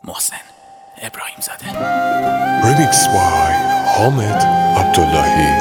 محسن ابراهیم زاده. Remix by حامد عبداللهی.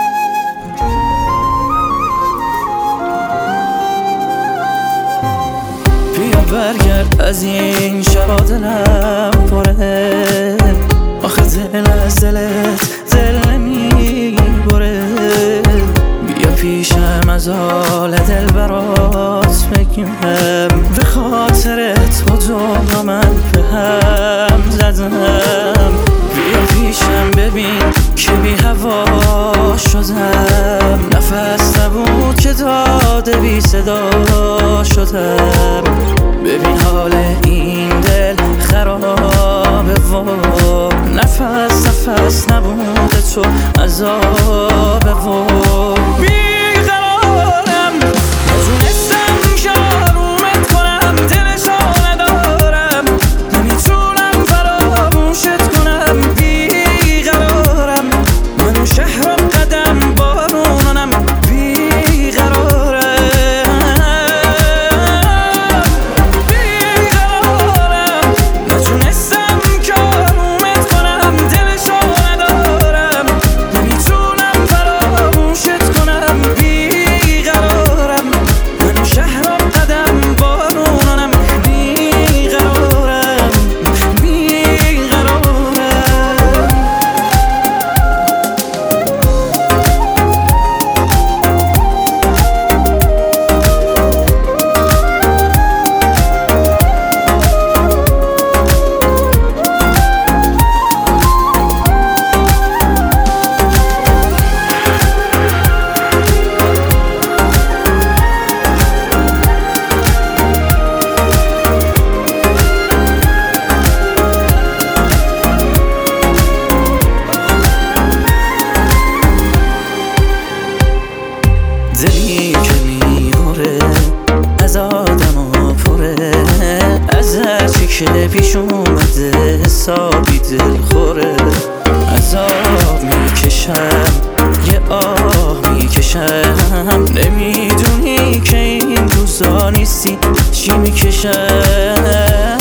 بیا برگرد از این شبا دلم پره، آخه دل از دلت دل نمیبره. بیا پیشم از حال دل برات بگم، به خاطرت با تو من به هم زدم. بیا پیشم ببین که بی هوا شدم، نفس نبود که داده بی صدا شدم. ببین حال این دل خرابه و نفس نبود تو عذابه و بیقرارم، نتونستم شروعت کنم، دلشو ندارم، نمیتونم فراموشت کنم. بیقرارم، منو شهرم قدم بارونم، بیقرارم. دلی که میبره از آدم ها پره، از هرچی که پیش اومده حسابی دل خوره. عذاب میکشم یه آه میکشم، نمیدونی که این روزا نیستی چی میکشم.